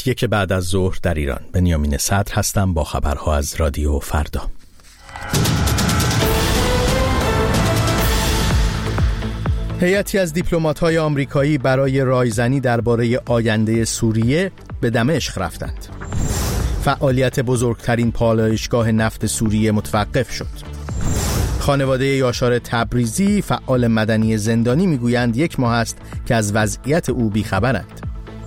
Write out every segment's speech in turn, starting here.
ساعت 1 بعد از ظهر در ایران. بنیامین صدر هستم با خبرها از رادیو فردا. هیئتی از دیپلمات‌های آمریکایی برای رایزنی درباره آینده سوریه به دمشق رفتند. فعالیت بزرگترین پالایشگاه نفت سوریه متوقف شد. خانواده یاشار تبریزی فعال مدنی زندانی میگویند 1 ماه است که از وضعیت او بیخبرند.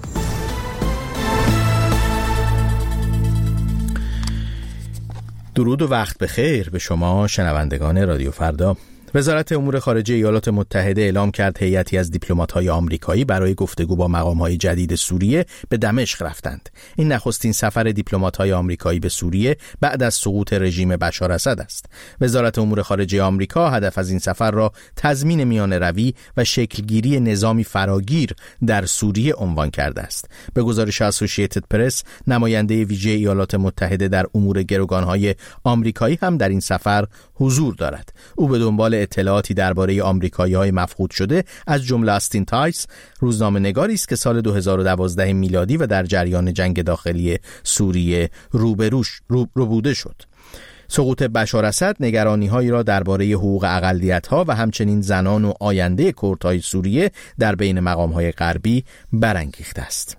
درود و وقت بخیر به شما شنوندگان رادیو فردا. وزارت امور خارجه ایالات متحده اعلام کرد هیئتی از دیپلمات‌های آمریکایی برای گفتگو با مقام‌های جدید سوریه به دمشق رفتند. این نخستین سفر دیپلمات‌های آمریکایی به سوریه بعد از سقوط رژیم بشار اسد است. وزارت امور خارجه آمریکا هدف از این سفر را تضمین میانه‌روی و شکلگیری نظامی فراگیر در سوریه عنوان کرده است. به گزارش اسوسییتد پرس، نماینده ویژه ایالات متحده در امور گروگان‌های آمریکایی هم در این سفر حضور دارد. او به دنبال اطلاعاتی درباره آمریکایی‌های مفقود شده از جمله استین تایس، روزنامه‌نگاری است که سال 2012 میلادی و در جریان جنگ داخلی سوریه روبوده شد. سقوط بشار اسد نگرانی‌هایی را درباره حقوق اقلیت‌ها و همچنین زنان و آینده کردهای سوریه در بین مقام‌های غربی برانگیخته است.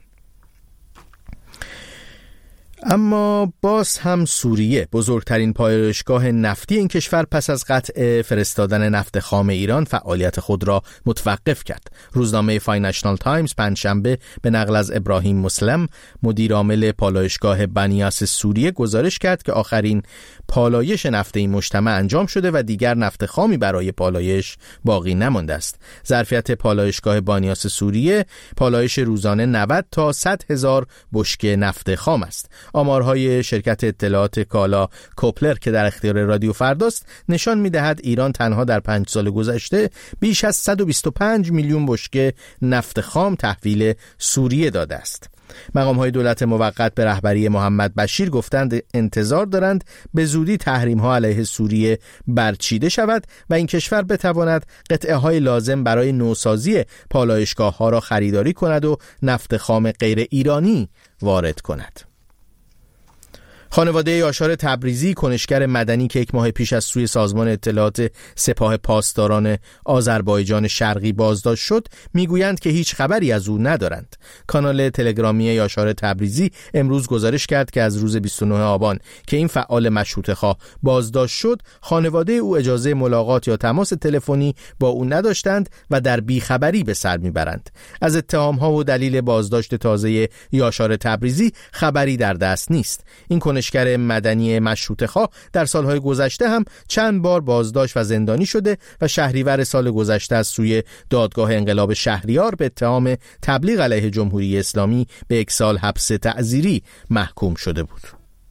اما باز هم سوریه، بزرگترین پالایشگاه نفتی این کشور، پس از قطع فرستادن نفت خام ایران فعالیت خود را متوقف کرد. روزنامه فاینانشال تایمز پنجشنبه به نقل از ابراهیم مسلم، مدیر عامل پالایشگاه بنیاس سوریه، گزارش کرد که آخرین پالایش نفت این مجتمع انجام شده و دیگر نفت خامی برای پالایش باقی نمانده است. ظرفیت پالایشگاه بنیاس سوریه پالایش روزانه 90 تا 100 هزار بشکه نفت خام است. آمارهای شرکت اطلاعات کالا کوپلر که در اختیار رادیو فرداست نشان می‌دهد ایران تنها در 5 سال گذشته بیش از 125 میلیون بشکه نفت خام تحویل سوریه داده است. مقام‌های دولت موقت به رهبری محمد بشیر گفتند انتظار دارند به زودی تحریم‌ها علیه سوریه برچیده شود و این کشور بتواند قطعه‌های لازم برای نوسازی پالایشگاه‌ها را خریداری کند و نفت خام غیر ایرانی وارد کند. خانواده یاشار تبریزی، کنشگر مدنی که 1 ماه پیش از سوی سازمان اطلاعات سپاه پاسداران آذربایجان شرقی بازداشت شد، میگویند که هیچ خبری از او ندارند. کانال تلگرامی یاشار تبریزی امروز گزارش کرد که از روز 29 آبان که این فعال مشروطه‌خواه بازداشت شد، خانواده او اجازه ملاقات یا تماس تلفنی با او نداشتند و در بیخبری به سر میبرند. از اتهام‌ها و دلیل بازداشت تازه یاشار تبریزی خبری در دست نیست. این کنشگر مدنی مشروطه‌خواه در سالهای گذشته هم چند بار بازداشت و زندانی شده و شهریور سال گذشته از سوی دادگاه انقلاب شهریار به اتهام تبلیغ علیه جمهوری اسلامی به 1 سال حبس تعزیری محکوم شده بود.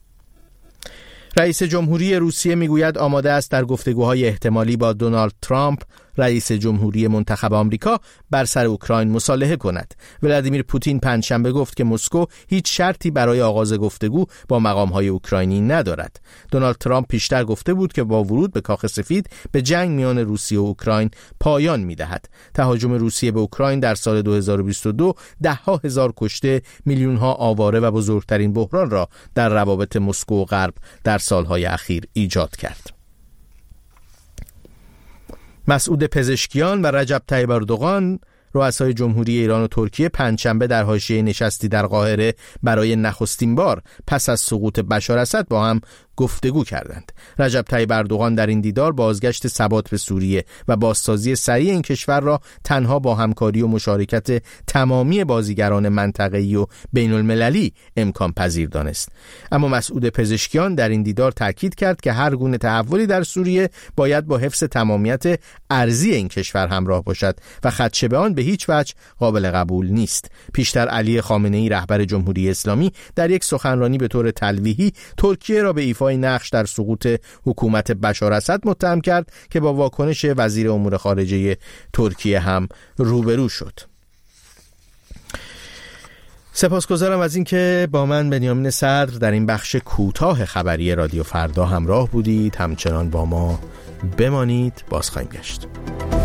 رئیس جمهوری روسیه میگوید آماده است در گفتگوهای احتمالی با دونالد ترامپ، رئیس جمهوری منتخب آمریکا، بر سر اوکراین مصالحه کند. ولادیمیر پوتین پنجشنبه گفت که مسکو هیچ شرطی برای آغاز گفتگو با مقام‌های اوکراینی ندارد. دونالد ترامپ پیشتر گفته بود که با ورود به کاخ سفید به جنگ میان روسیه و اوکراین پایان می‌دهد. تهاجم روسیه به اوکراین در سال 2022 ده‌ها هزار کشته، میلیون‌ها آواره و بزرگترین بحران را در روابط مسکو و غرب در سالهای اخیر ایجاد کرد. مسعود پزشکیان و رجب طیب اردوغان، رؤسای جمهوری ایران و ترکیه، پنجشنبه در حاشیه نشستی در قاهره برای نخستین بار پس از سقوط بشار اسد با هم گفتگو کردند. رجب طیب اردوغان در این دیدار بازگشت ثبات به سوریه و بازسازی سریع این کشور را تنها با همکاری و مشارکت تمامی بازیگران منطقه‌ای و بین المللی امکان پذیر دانست. اما مسعود پزشکیان در این دیدار تاکید کرد که هر گونه تحولی در سوریه باید با حفظ تمامیت ارضی این کشور همراه باشد و خدشه به آن به هیچ وجه قابل قبول نیست. پیشتر علی خامنه‌ای رهبر جمهوری اسلامی در یک سخنرانی به طور تلویحی ترکیه را به ایفای نقش در سقوط حکومت بشار اسد متهم کرد که با واکنش وزیر امور خارجه ترکیه هم روبرو شد. سپاسگزارم از اینکه با من بنیامین صدر در این بخش کوتاه خبری رادیو فردا همراه بودید. همچنان با ما بمانید، باز خواهیم گشت.